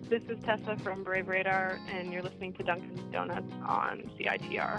This is Tessa from Brave Radar, and you're listening to Dunkin's Donuts on CITR.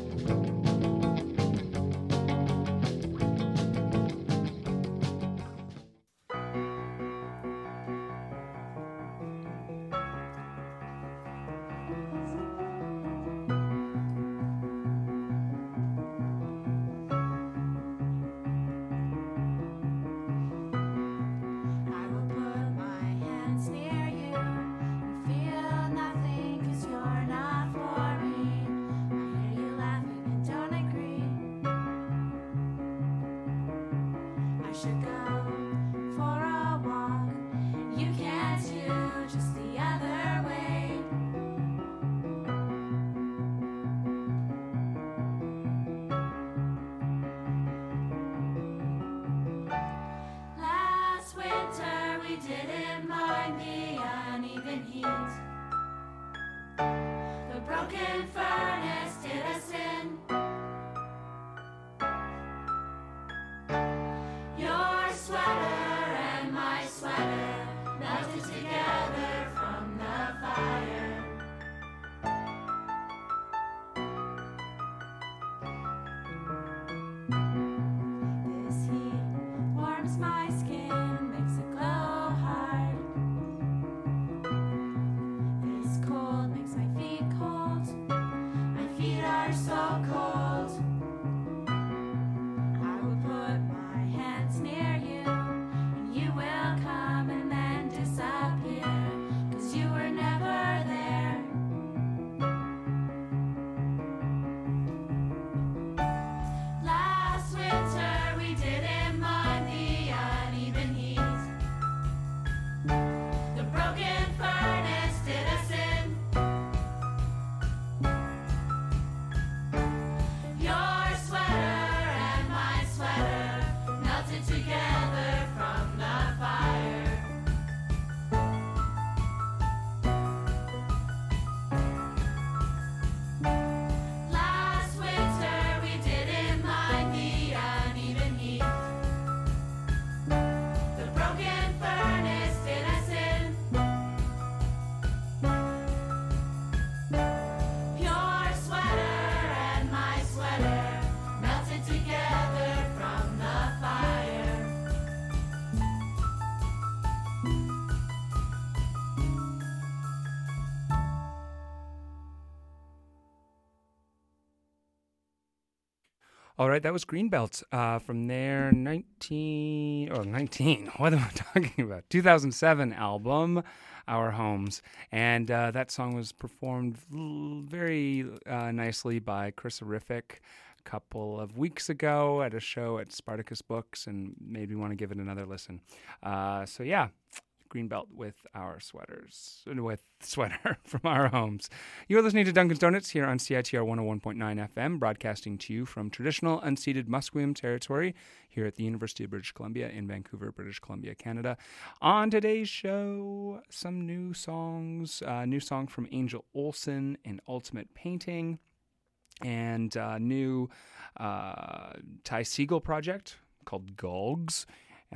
All right, that was Greenbelt from their 19, what am I talking about? 2007 album, Our Homes. And that song was performed very nicely by Chris Horrific a couple of weeks ago at a show at Spartacus Books, and made me want to give it another listen. So yeah, Greenbelt with Sweater from Our Homes. You are listening to Dunkin's Donuts here on CITR 101.9 FM, broadcasting to you from traditional unceded Musqueam territory here at the University of British Columbia in Vancouver, British Columbia, Canada. On today's show, some new songs. New song from Angel Olsen and Ultimate Painting, and new Ty Segall project called Gulgs.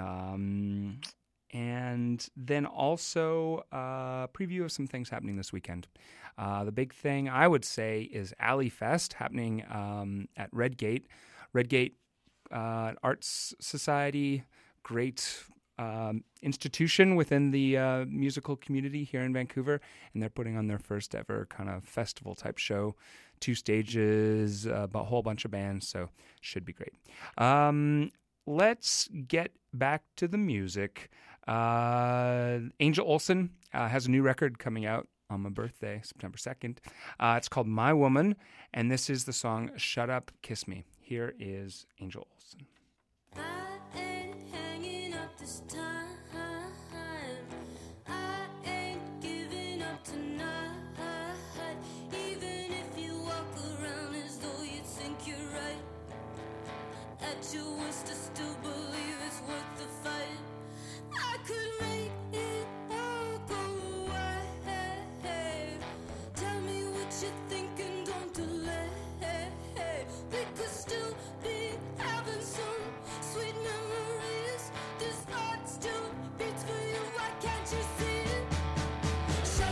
And then also a preview of some things happening this weekend. The big thing, I would say, is Alley Fest happening at Redgate. Redgate Arts Society, great institution within the musical community here in Vancouver, and they're putting on their first ever kind of festival-type show. 2 stages, a whole bunch of bands, so should be great. Let's get back to the music. Angel Olsen has a new record coming out on my birthday, September 2nd. It's called My Woman, and this is the song Shut Up, Kiss Me. Here is Angel Olsen. I ain't hanging up this time. I ain't giving up tonight. Even if you walk around as though you think you're right, at your worst I still believe it's worth the fight. I could make it all go away. Tell me what you think and don't delay. We could still be having some sweet memories. This heart still beats for you. Why can't you see it? Shut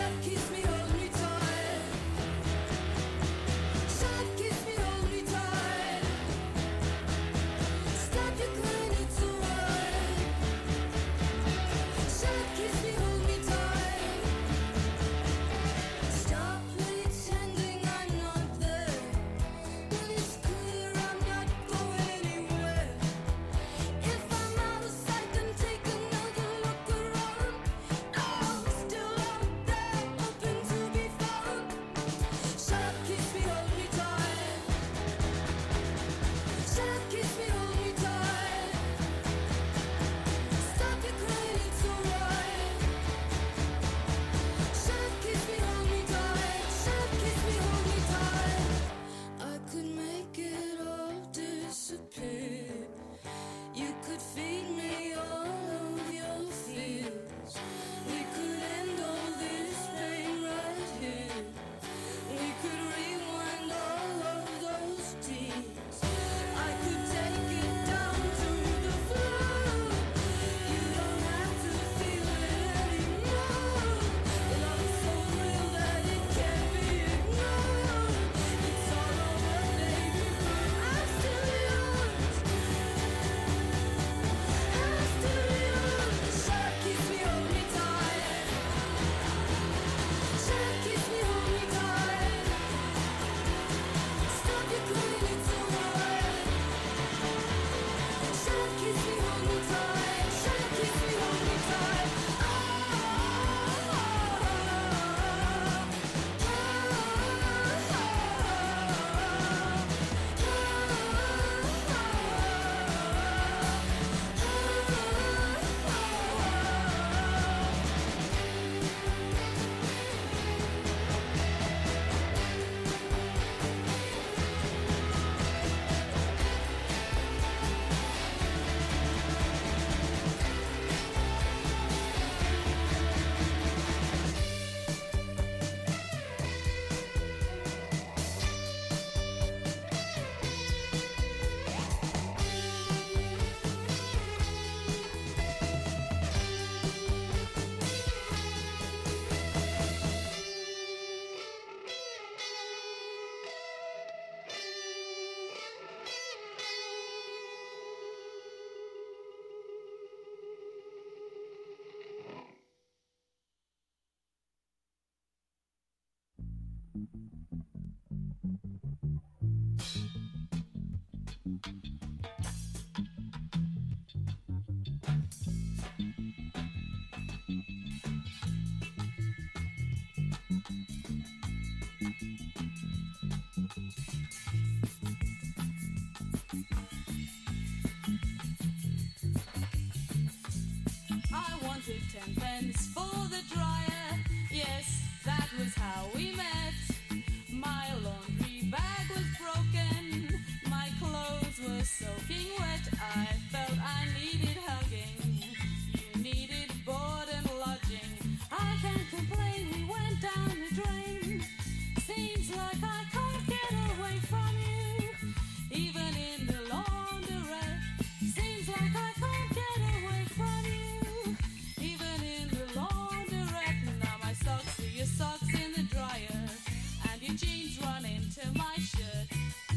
I wanted 10 pence for the dryer. Yes, that was how we met. My laundry bag was broken. My clothes were soaking wet. I felt I needed hugging. You needed board and lodging. I can't complain, we went down the drain. Seems like I can't get away from you. Even in the laundrette. Seems like I can't get away from you. Even in the laundrette. Now my socks are your socks in the dryer. And your jeans run into my shirt.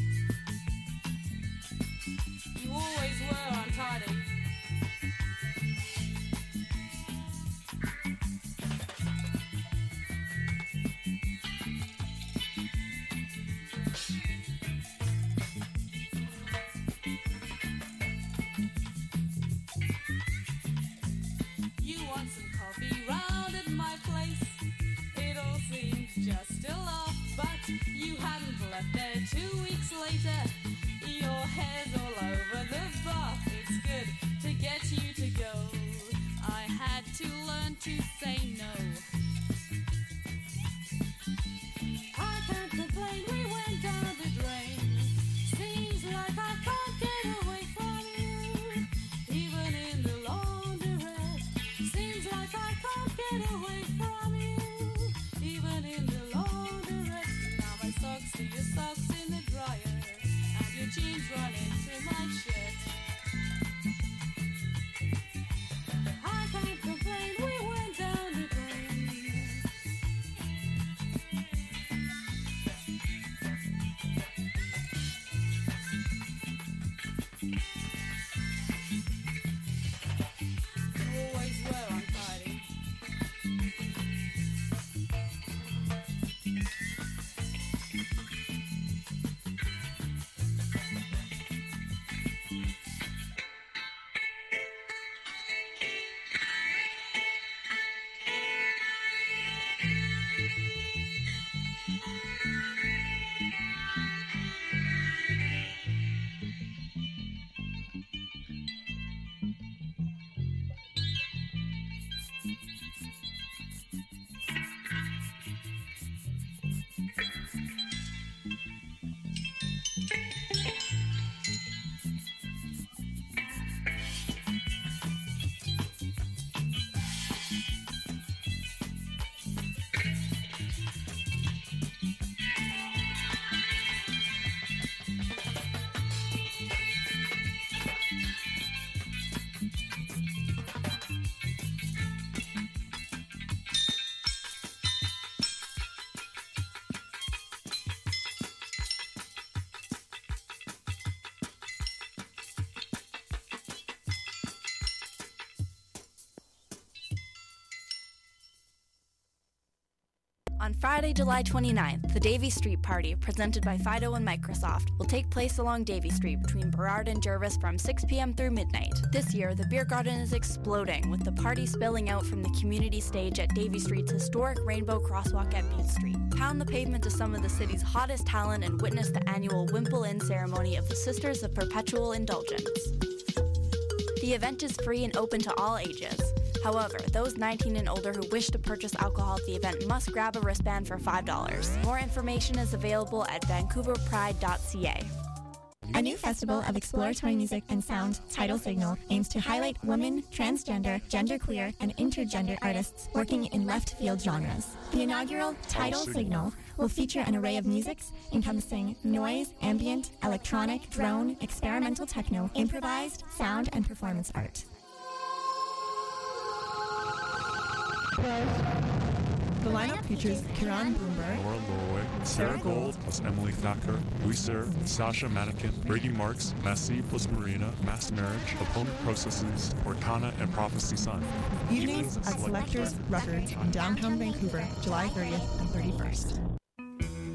You always were untidy. You want some coffee round at my place? It all seems just still off, but you hadn't left there 2 weeks later. Your hair's all over the bath. It's good to get you to go. I had to learn to say no. I can't complain, we went down the drain. Seems like I can't get away from you. Even in the laundrette. Seems like I can't get away from you. Even in the laundrette. Now my socks are your socks in the dryer. And your jeans run into my shirt. I can't complain, we went down the drain. You always were untidy. On Friday, July 29th, the Davie Street Party, presented by Fido and Microsoft, will take place along Davie Street between Burrard and Jervis from 6 p.m. through midnight. This year, the beer garden is exploding, with the party spilling out from the community stage at Davie Street's historic Rainbow Crosswalk at Bute Street. Pound the pavement to some of the city's hottest talent and witness the annual Wimple Inn ceremony of the Sisters of Perpetual Indulgence. The event is free and open to all ages. However, those 19 and older who wish to purchase alcohol at the event must grab a wristband for $5. More information is available at vancouverpride.ca. A new festival of exploratory music and sound, Tidal Signal, aims to highlight women, transgender, genderqueer, and intergender artists working in left-field genres. The inaugural Tidal Signal will feature an array of musics encompassing noise, ambient, electronic, drone, experimental techno, improvised, sound, and performance art. The lineup features Kieran Bloomberg, Laura Lorway, Sarah Gold plus Emily Thacker, Lucer, Sasha Mannequin, Brady Marks, Messi plus Marina, Mass Marriage, Opponent Processes, Orkana, and Prophecy Sun. evenings at Selectors Records in downtown Vancouver, July 30th and 31st.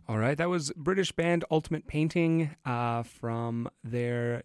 All right, that was British band Ultimate Painting from their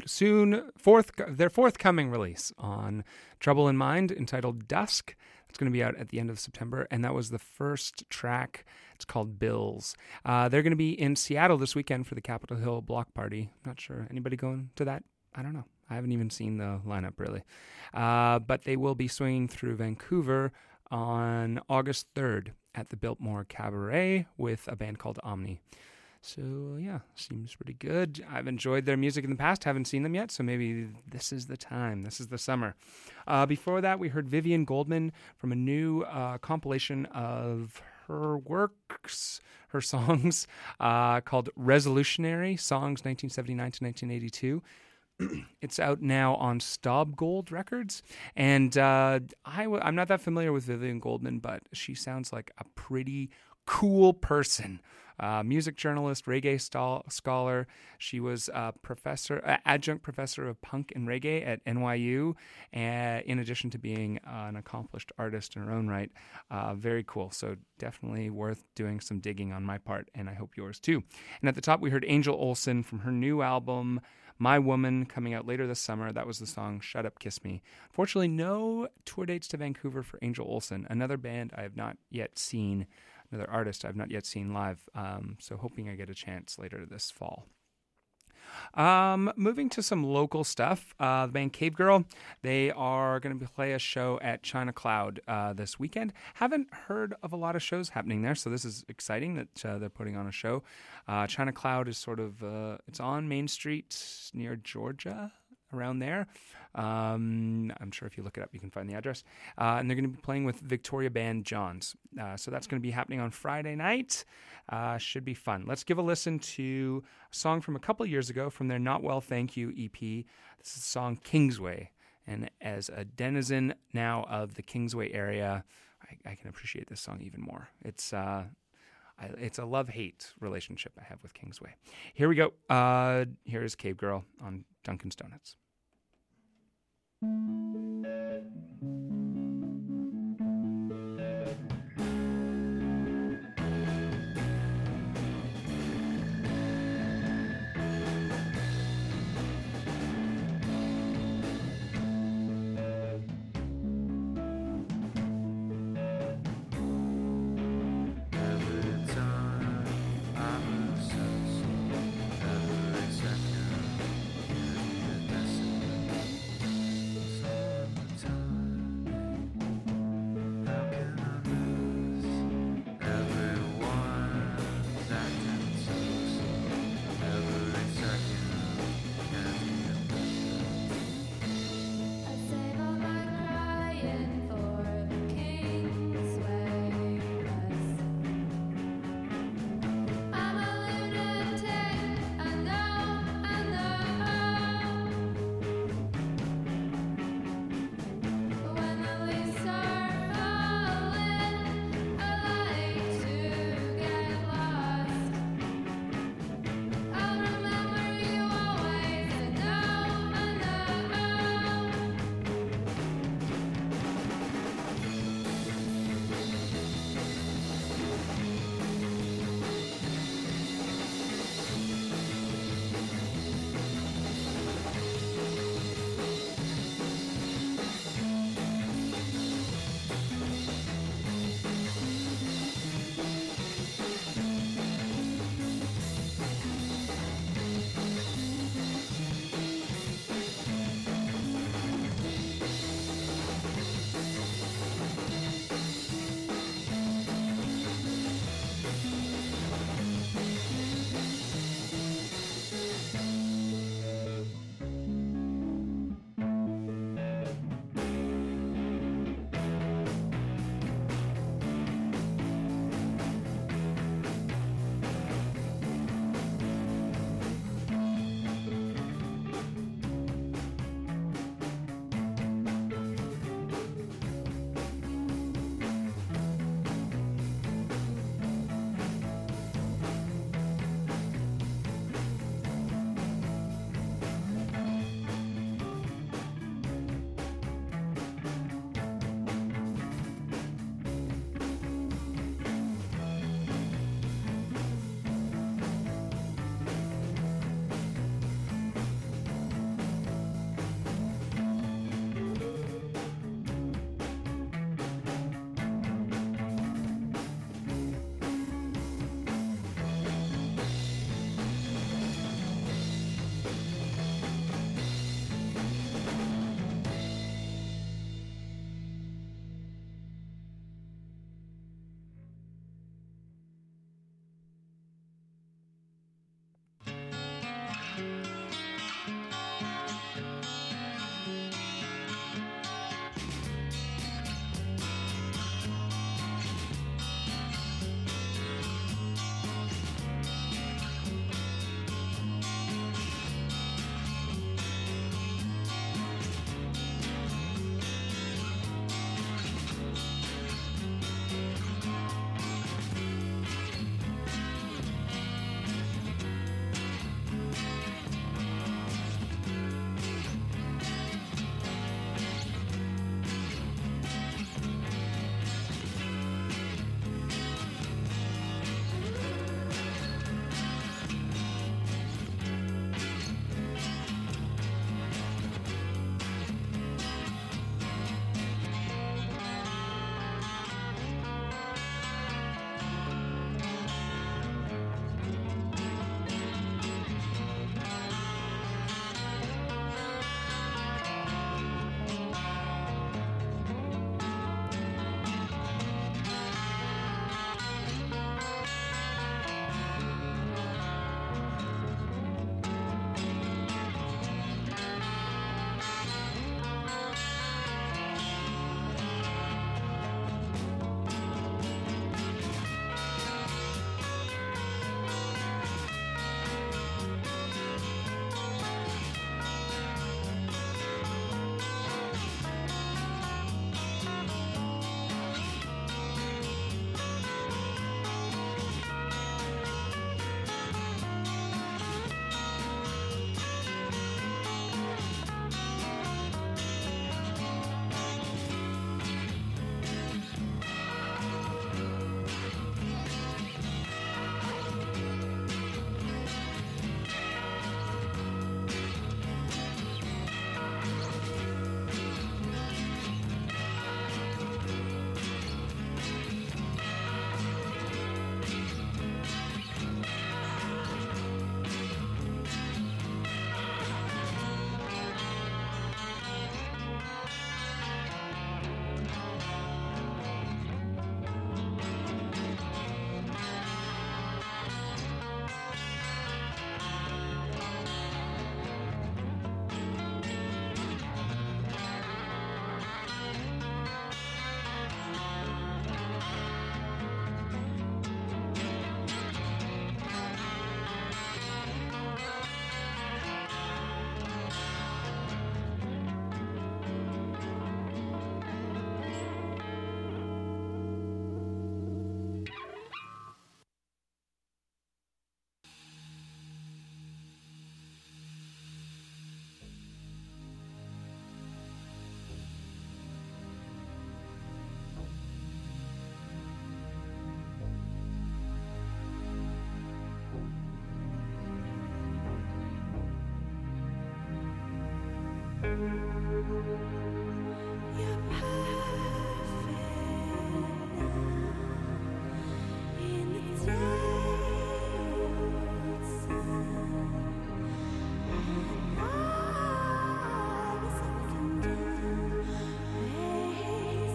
forthcoming release on Trouble in Mind entitled Dusk. It's going to be out at the end of September, and that was the first track. It's called Bills. They're going to be in Seattle this weekend for the Capitol Hill Block Party. Not sure. Anybody going to that? I don't know. I haven't even seen the lineup, really. But they will be swinging through Vancouver on August 3rd at the Biltmore Cabaret with a band called Omni. So, yeah, seems pretty good. I've enjoyed their music in the past, haven't seen them yet, so maybe this is the time. This is the summer. Before that, we heard Vivian Goldman from a new compilation of her works, her songs, called Resolutionary, Songs 1979 to 1982. It's out now on Staub Gold Records, and I'm not that familiar with Vivian Goldman, but she sounds like a pretty cool person. Music journalist, reggae scholar. She was adjunct professor of punk and reggae at NYU, in addition to being an accomplished artist in her own right. Very cool. So definitely worth doing some digging on my part, and I hope yours too. And at the top, we heard Angel Olsen from her new album, My Woman, coming out later this summer. That was the song Shut Up, Kiss Me. Unfortunately, no tour dates to Vancouver for Angel Olsen, another band I have not yet seen, another artist I've not yet seen live, so hoping I get a chance later this fall. Moving to some local stuff, the band Cave Girl, they are going to play a show at China Cloud this weekend. Haven't heard of a lot of shows happening there, so this is exciting that they're putting on a show. China Cloud is sort of, it's on Main Street near Georgia, around there. I'm sure if you look it up, you can find the address. And they're going to be playing with Victoria Band Johns. So that's going to be happening on Friday night. Should be fun. Let's give a listen to a song from a couple years ago from their Not Well Thank You EP. This is the song Kingsway. And as a denizen now of the Kingsway area, I can appreciate this song even more. It's a love-hate relationship I have with Kingsway. Here we go. Here's Cave Girl on Dunkin's Donuts. Every second, every second.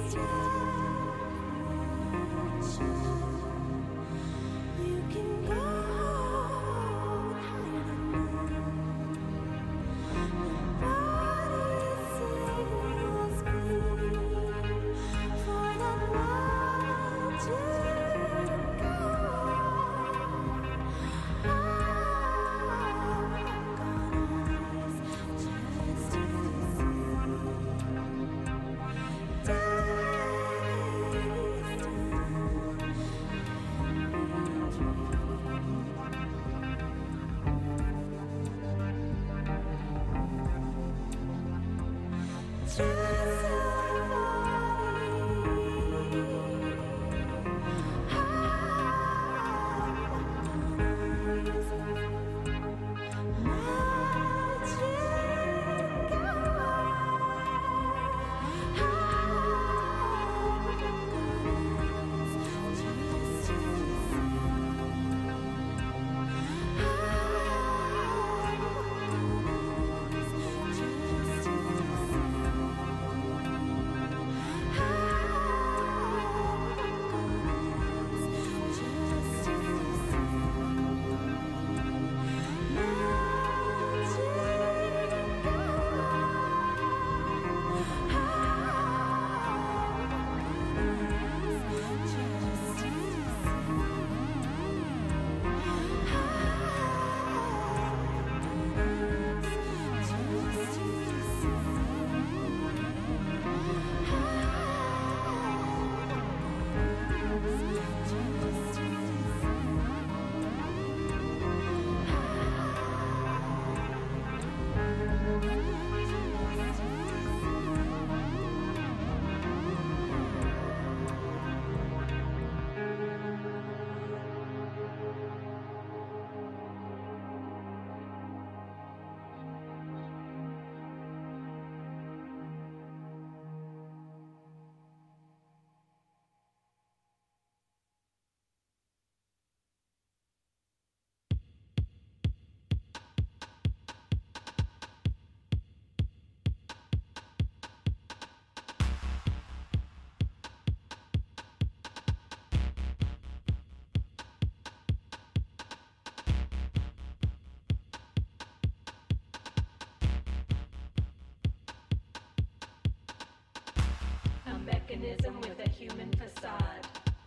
mechanism with a human facade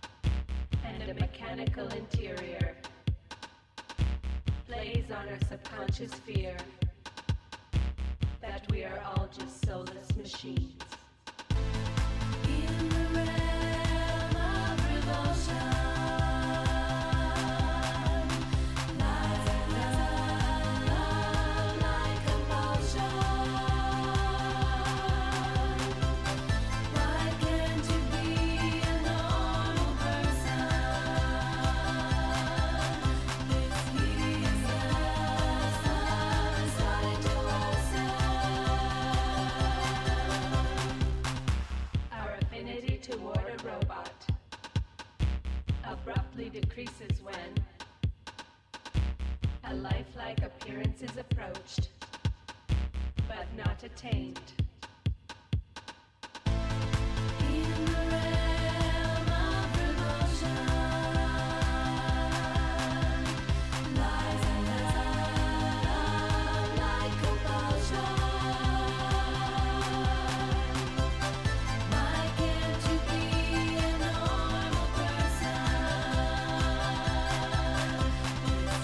and a mechanical interior plays on our subconscious fear that we are all just soulless machines. In the realm of revulsion, decreases when a lifelike appearance is approached, but not attained. In the realm of revulsion lies a love like compulsion. Why can't you be a normal person?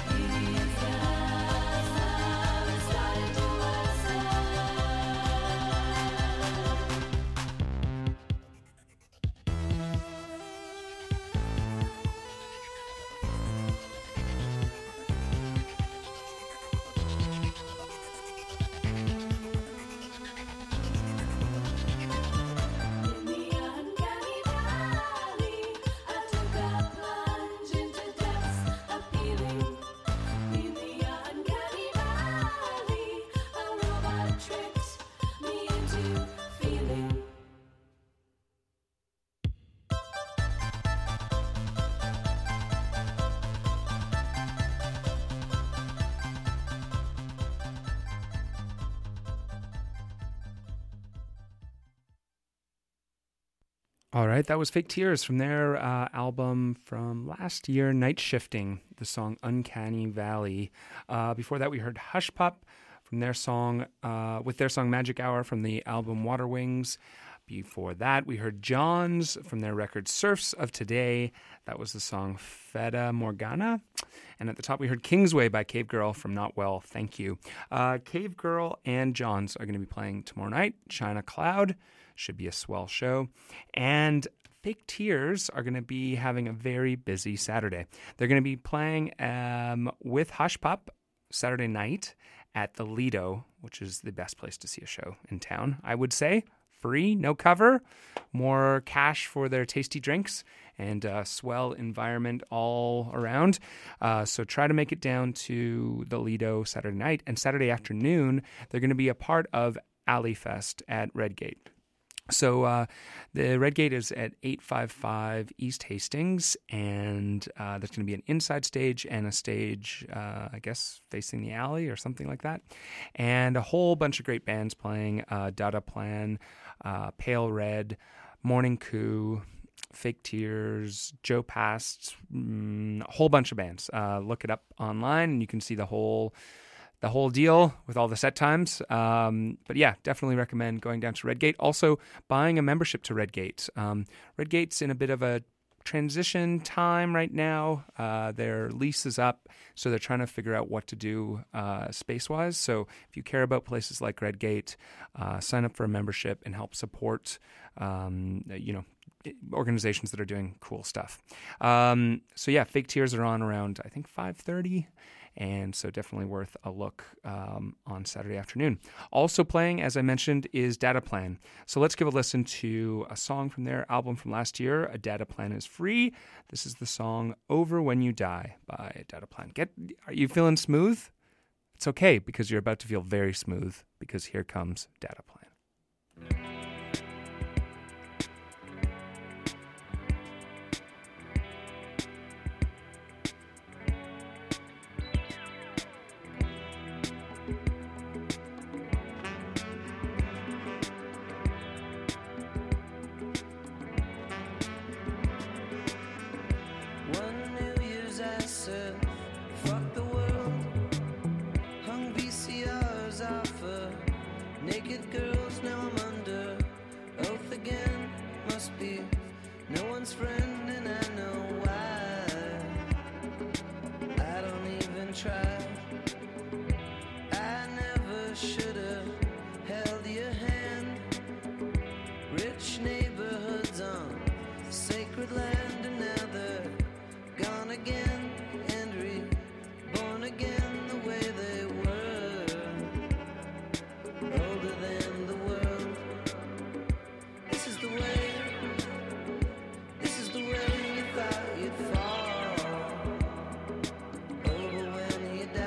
Started to us. All right, that was Fake Tears from their album from last year, Night Shifting, the song Uncanny Valley. Before that, we heard Hush Pup from their song, with their song Magic Hour from the album Water Wings. Before that, we heard Johns from their record Surfs of Today. That was the song Feta Morgana. And at the top, we heard Kingsway by Cave Girl from Not Well, Thank You. Cave Girl and Johns are going to be playing tomorrow night. China Cloud. Should be a swell show. And Fake Tears are going to be having a very busy Saturday. They're going to be playing with Hush Pup Saturday night at the Lido, which is the best place to see a show in town, I would say. Free, no cover, more cash for their tasty drinks, and swell environment all around. So try to make it down to the Lido Saturday night. And Saturday afternoon, they're going to be a part of Alley Fest at Redgate. So the Redgate is at 855 East Hastings, and there's going to be an inside stage and a stage, I guess, facing the alley or something like that. And a whole bunch of great bands playing, Dada Plan, Pale Red, Morning Coup, Fake Tears, Joe Past, a whole bunch of bands. Look it up online, and you can see the whole deal with all the set times. But yeah, definitely recommend going down to Redgate. Also, buying a membership to Redgate. Redgate's in a bit of a transition time right now. Their lease is up, so they're trying to figure out what to do space-wise. So if you care about places like Redgate, sign up for a membership and help support, organizations that are doing cool stuff. So yeah, Fake Tears are on around, I think, 5:30. And so definitely worth a look on Saturday afternoon. Also playing, as I mentioned, is Dada Plan. So let's give a listen to a song from their album from last year, A Dada Plan is Free. This is the song Over When You Die by Dada Plan. Are you feeling smooth? It's okay, because you're about to feel very smooth, because here comes Dada Plan. Over when you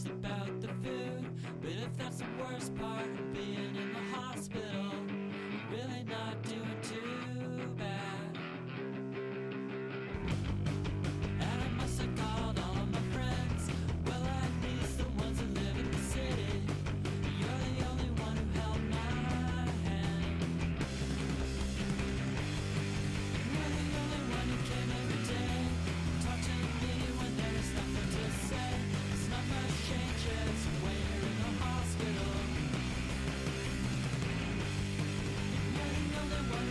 just about the food. But if that's the worst part of being in the hospital, I'm really not doing too bad. And I must have called all of my friends, well, at least the ones who live in the city. You're the only one who held my hand. You're the only one who came every day, talk to me when there's nothing to say. It's not much changes when you're in the hospital. You're the only one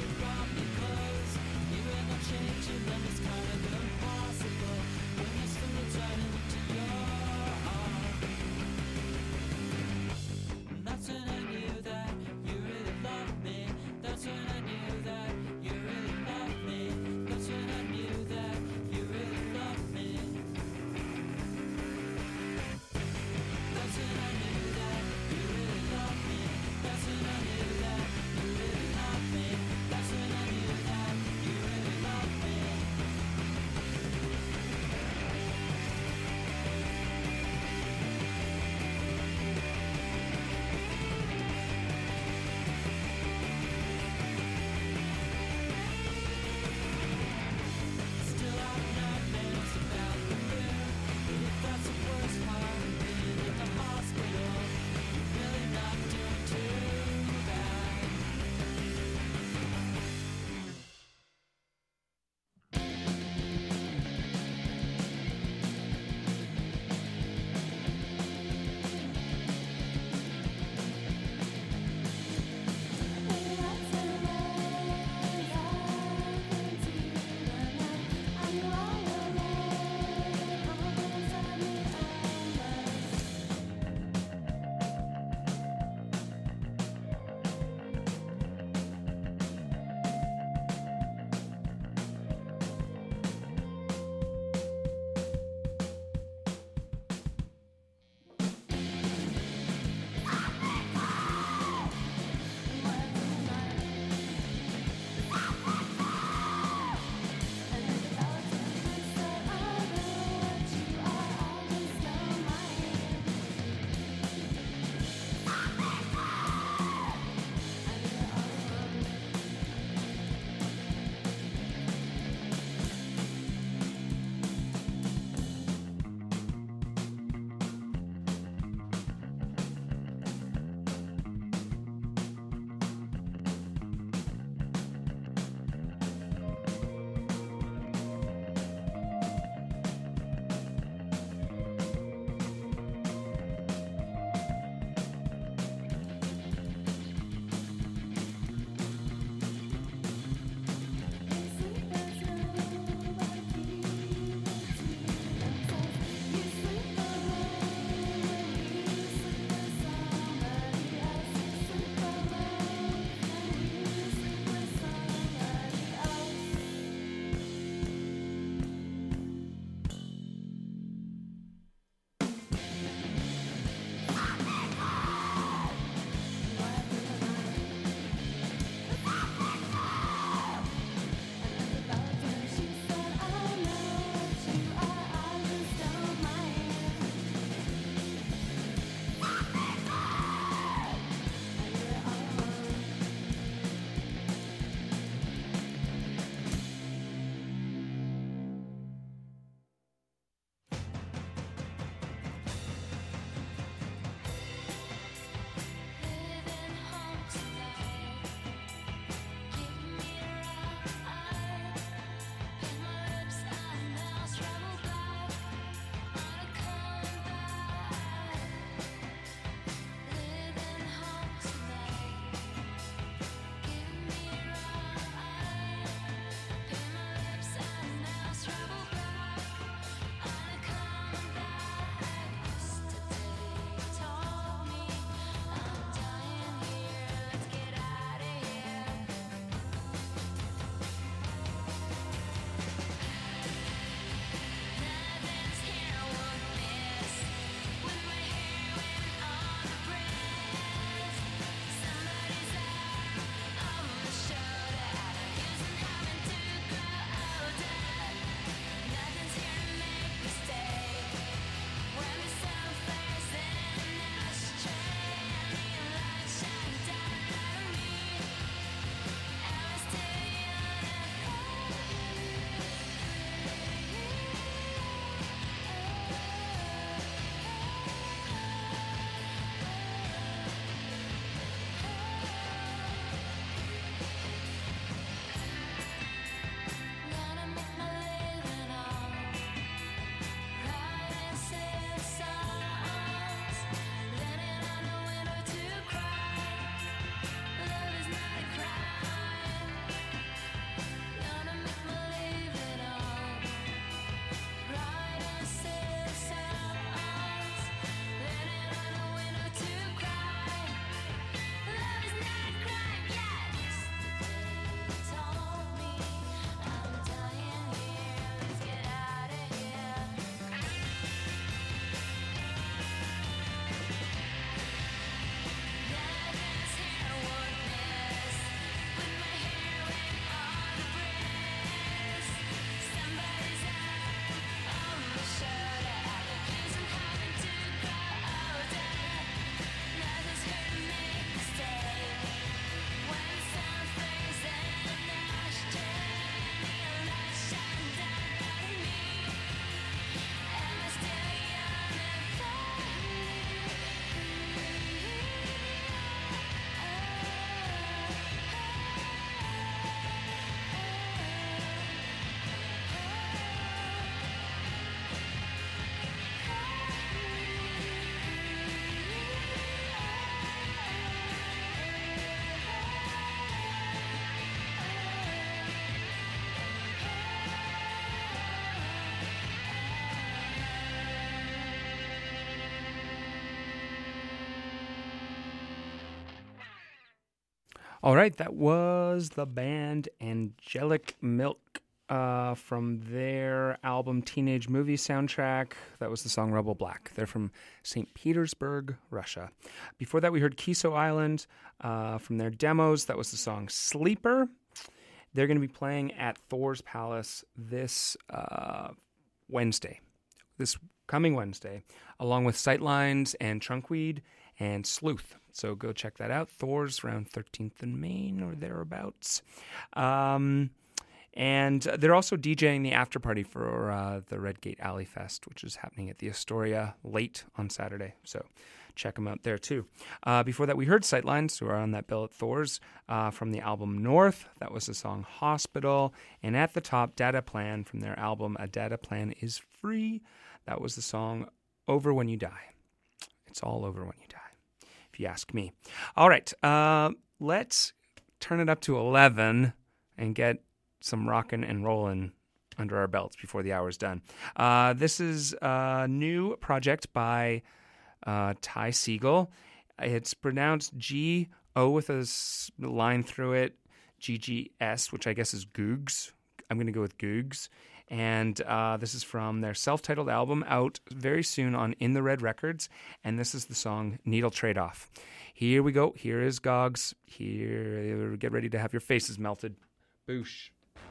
All right, that was the band Angelic Milk from their album Teenage Movie Soundtrack. That was the song Rebel Black. They're from St. Petersburg, Russia. Before that, we heard Kiso Island from their demos. That was the song Sleeper. They're going to be playing at Thor's Palace this Wednesday, this coming Wednesday, along with Sightlines and Trunkweed and Sleuth. So go check that out. Thor's around 13th and Main or thereabouts. And they're also DJing the after party for the Redgate Alley Fest, which is happening at the Astoria late on Saturday. So check them out there too. Before that, we heard Sightlines, who are on that bill at Thor's, from the album North. That was the song Hospital. And at the top, Data Plan from their album A Data Plan Is Free. That was the song Over When You Die. It's all over when you die, if you ask me. All right, let's turn it up to 11 and get some rockin' and rollin' under our belts before the hour's done. This is a new project by Ty Segall. It's pronounced G-O with a line through it, G-G-S, which I guess is Googs. I'm going to go with Googs. And this is from their self-titled album out very soon on In the Red Records. And this is the song Needle Trade-Off. Here we go. Here is Gogs. Here, get ready to have your faces melted. Boosh.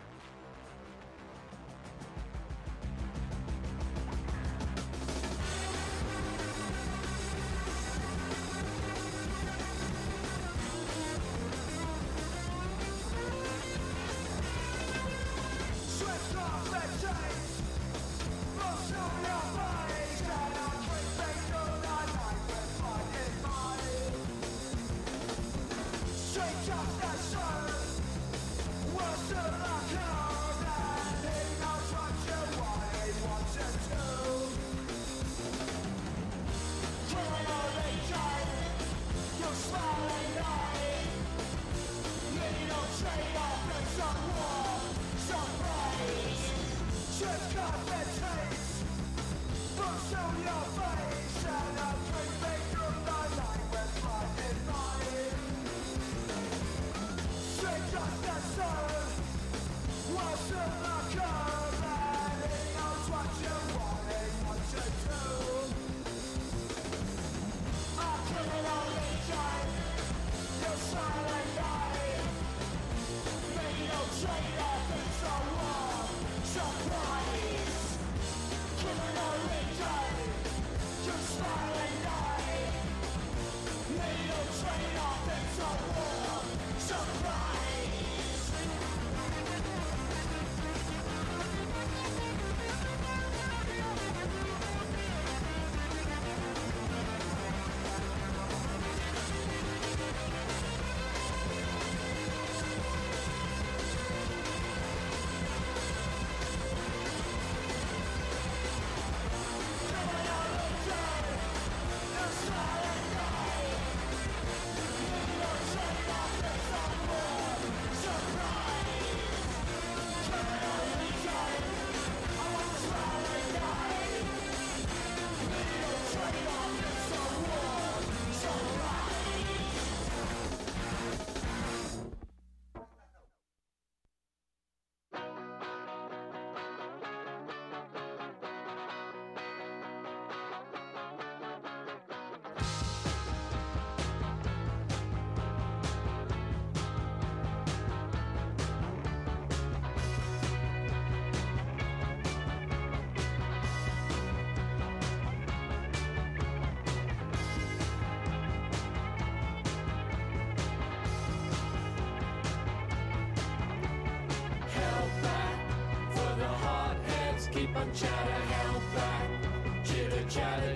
Keep on chatter, held back. Chitter chatter,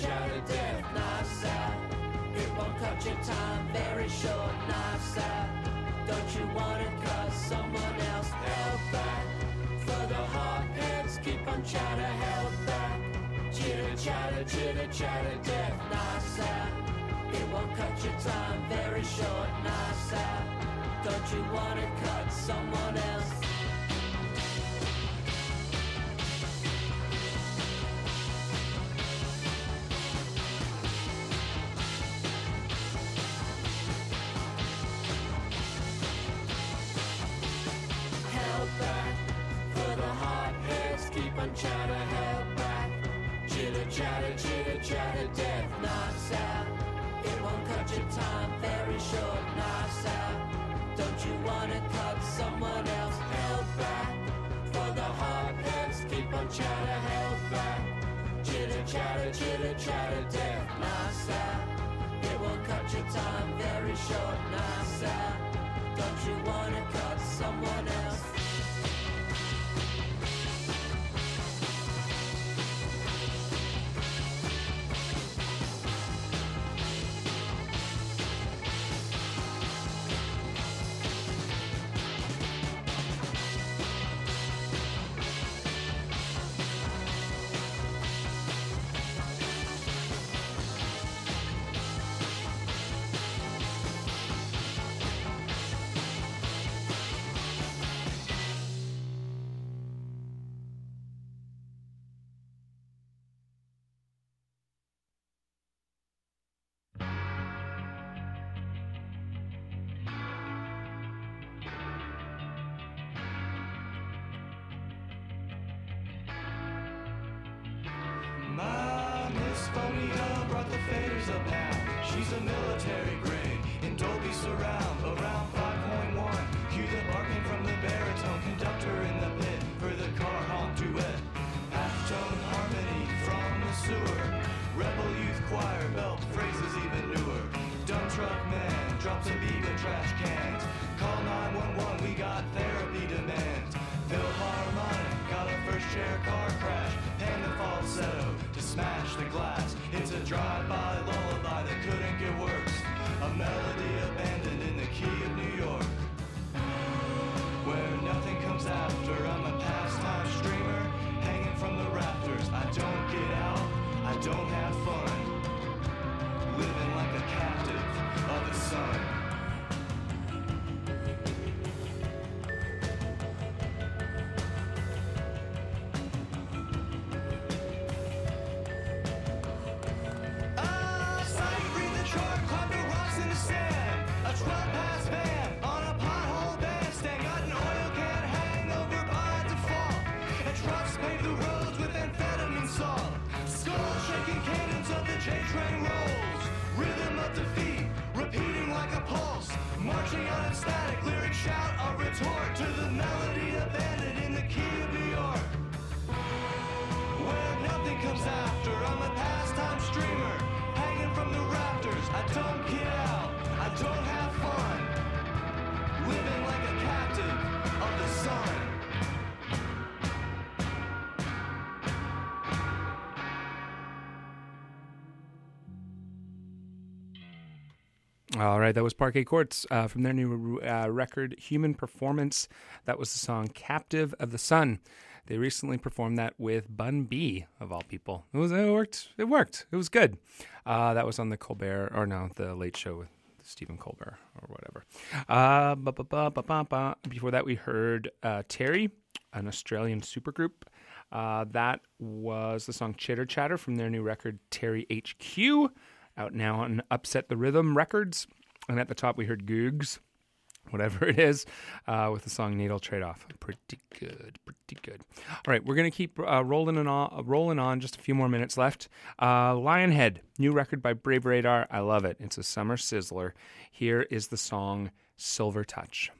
death, knives out. It won't cut your time, very short, knives out. Don't you wanna cut someone else? Held back. For the hot heads, keep on chatter, held back. Chitter chatter, death, knives out. It won't cut your time, very short, knives out. Don't you wanna cut someone else? on chatter, held back. Chitter chatter, death knocks out. It won't cut your time, very short, knocks out. Don't you wanna cut someone else, held back? For the hard heads, keep on chatter, held back. Chitter chatter, death knocks out. It won't cut your time, very short, knocks out. Don't you wanna cut someone else? My Miss Phonia brought the faders up now. She's a military grade in Dolby Surround, around 5.1. Cue the barking from the baritone conductor in the pit for the car honk duet. Halftone harmony from the sewer. Rebel youth choir belt phrases even newer. Dump truck man drops a beat with trash cans. Call 911, we got therapy demands. Philharmonic got a first chair car crash. And the falsetto to smash the glass. It's a drive-by lullaby that couldn't get worse. A melody abandoned in the key of New York. Where nothing comes after. I'm a pastime streamer hanging from the rafters. I don't get out, I don't have fun. Living like a captive of the sun. J-train rolls, rhythm of defeat, repeating like a pulse, marching on its static, lyric shout, a retort to the melody abandoned in the key of New York. Where nothing comes after, I'm a pastime streamer, hanging from the rafters. I don't get out, I don't have fun, living like a captive of the sun. All right, that was Parquet Courts from their new record, Human Performance. That was the song Captive of the Sun. They recently performed that with Bun B, of all people. It worked. It was good. That was on the Late Show with Stephen Colbert or whatever. Before that, we heard Terry, an Australian supergroup. That was the song Chitter Chatter from their new record, Terry HQ. Out now on Upset the Rhythm Records. And at the top, we heard Googs, whatever it is, with the song Needle Trade-Off. Pretty good. All right, we're going to keep rolling on. Just a few more minutes left. Lionhead, new record by Brave Radar. I love it. It's a summer sizzler. Here is the song Silver Touch.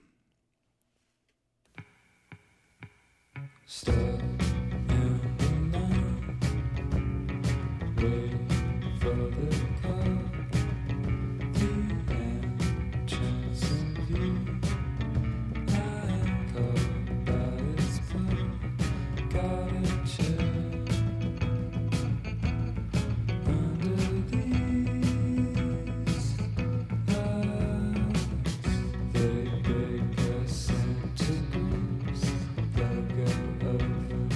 Stop. They break us into groups, they'll go over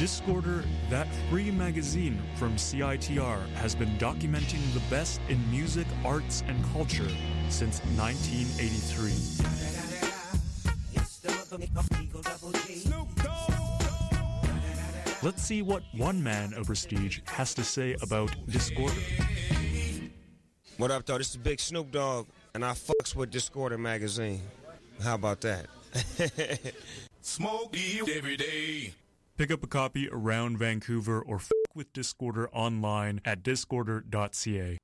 Discorder, that free magazine from CITR, has been documenting the best in music, arts, and culture since 1983. Let's see what one man of prestige has to say about Discorder. What up, though? This is Big Snoop Dogg, and I fucks with Discorder magazine. How about that? Smoke weed every day. Pick up a copy around Vancouver or f*** with Discorder online at discorder.ca.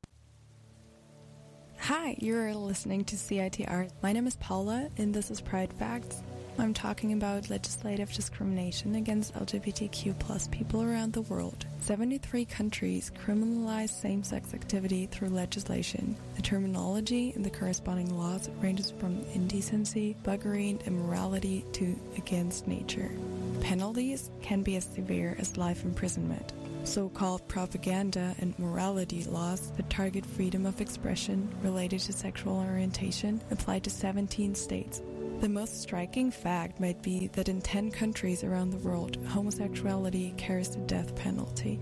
Hi, you're listening to CITR. My name is Paula, and this is Pride Facts. I'm talking about legislative discrimination against LGBTQ plus people around the world. 73 countries criminalize same-sex activity through legislation. The terminology in the corresponding laws ranges from indecency, buggery, and immorality to against nature. Penalties can be as severe as life imprisonment. So-called propaganda and morality laws that target freedom of expression related to sexual orientation apply to 17 states. The most striking fact might be that in 10 countries around the world, homosexuality carries the death penalty.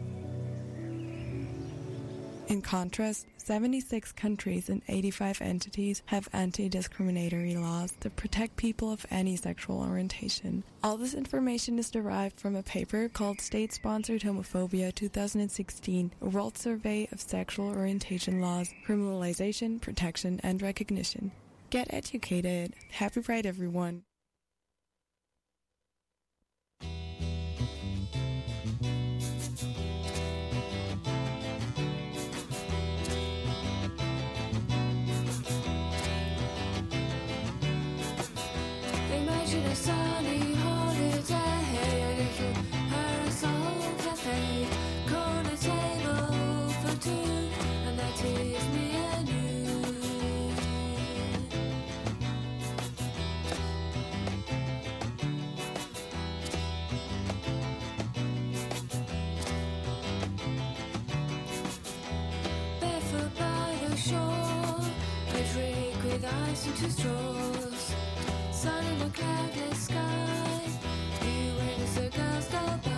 In contrast, 76 countries and 85 entities have anti-discriminatory laws that protect people of any sexual orientation. All this information is derived from a paper called State-Sponsored Homophobia 2016, a world survey of sexual orientation laws, criminalization, protection, and recognition. Get educated. Happy Pride, everyone. Imagine a sunny holiday, a little parasol cafe, corner table for two, and that is me and you. Barefoot by the shore, I drink with ice and 2 straws. Sun in a cloudless sky, you wait as the girls go by.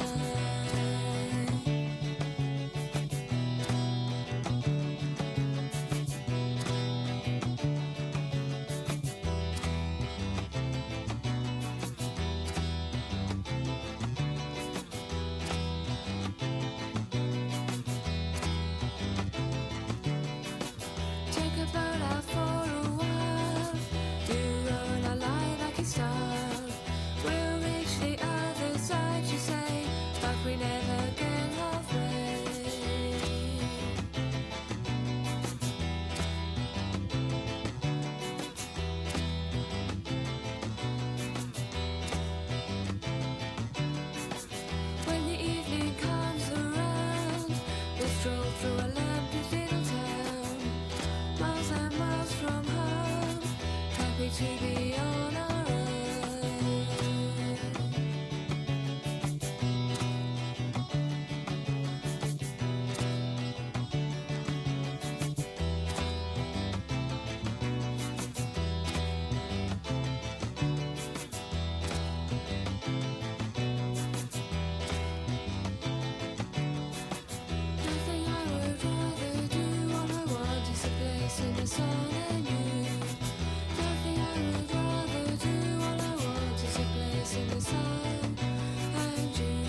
Take a boat out for a while, you run a line like a star. We'll reach the other side, you say, but we never get halfway. When the evening comes around, we stroll through a lamp-lit little town, miles and miles from home, happy to be on our own. Nothing I would rather do. All I want is a place in the sun and you. Nothing I would rather do. All I want is a place in the sun and you.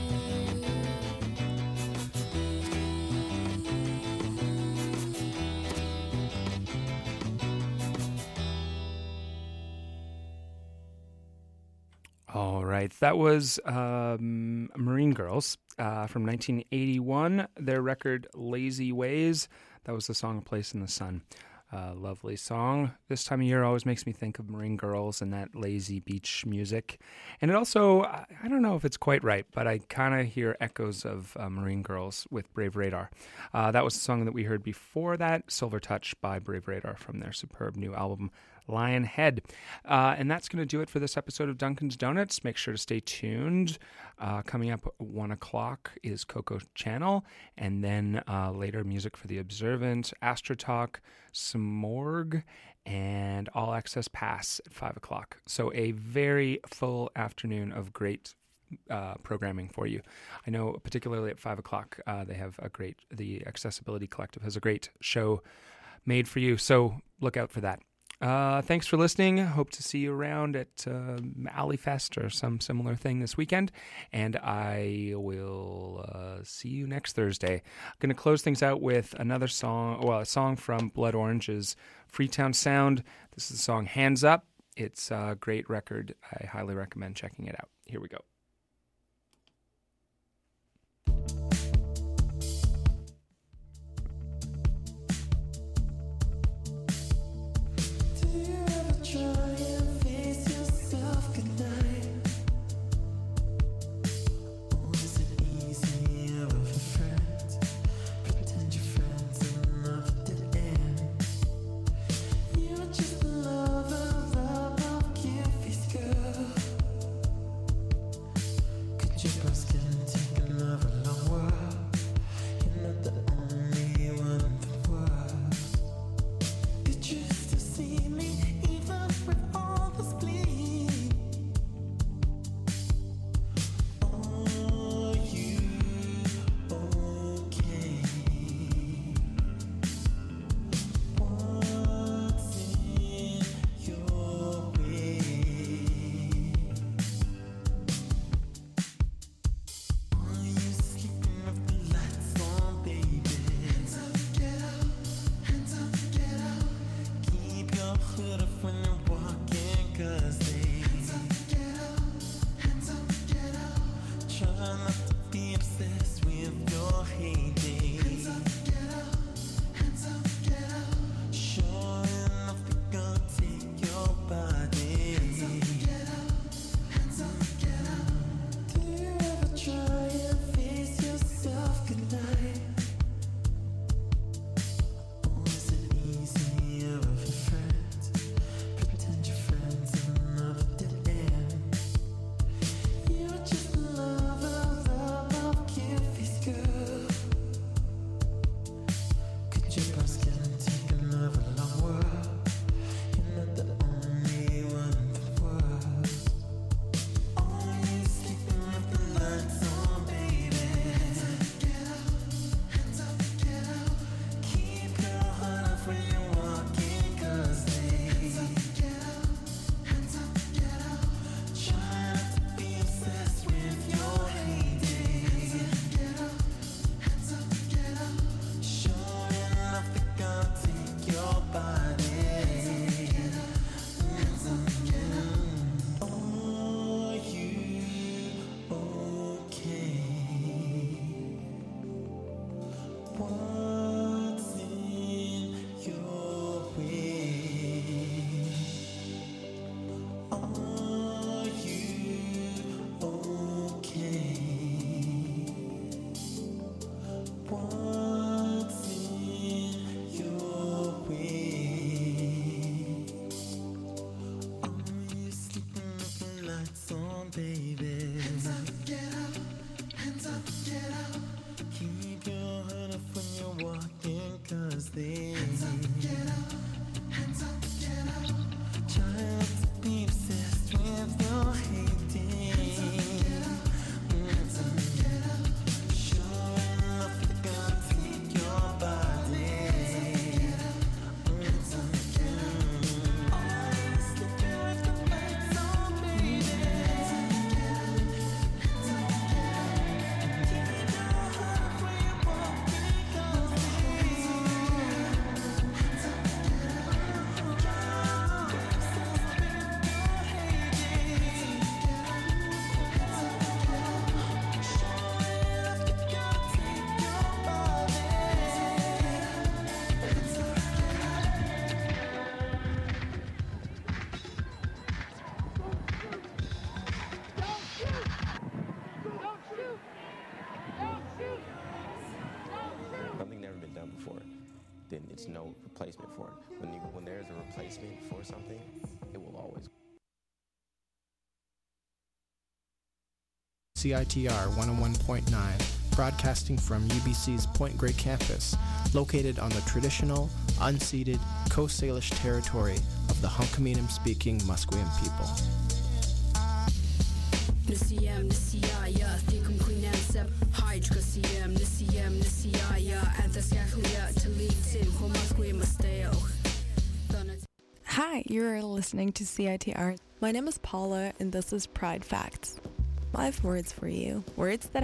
All right, that was Marine Girls from 1981. Their record "Lazy Ways." That was the song "A Place in the Sun." Lovely song. This time of year always makes me think of Marine Girls and that lazy beach music. And it also, I don't know if it's quite right, but I kind of hear echoes of Marine Girls with Brave Radar. That was the song that we heard before that, Silver Touch by Brave Radar from their superb new album, Lionhead. And that's going to do it for this episode of Dunkin's Donuts. Make sure to stay tuned. Coming up at 1 o'clock is Coco Channel, and then later music for The Observant, Astra Talk, Smorg, and All Access Pass at 5 o'clock. So a very full afternoon of great programming for you. I know particularly at 5 o'clock, they have the Accessibility Collective has a great show made for you. So look out for that. Thanks for listening. Hope to see you around at Alley Fest or some similar thing this weekend. And I will see you next Thursday. I'm going to close things out with another song, a song from Blood Orange's Freetown Sound. This is the song Hands Up. It's a great record. I highly recommend checking it out. Here we go. then it's no replacement for it. When there's a replacement for something, it will always. CITR 101.9, broadcasting from UBC's Point Grey campus, located on the traditional, unceded Coast Salish territory of the Hunkaminam-speaking Musqueam people. Nisiyem, nisiyaya, thikum queenansep, hydra siyem, nisiyem, nisiyaya, anthasyakhlia, talitin, homasque masteo. Hi, you're listening to CITR. My name is Paula, and this is Pride Facts. I have words for you. Words that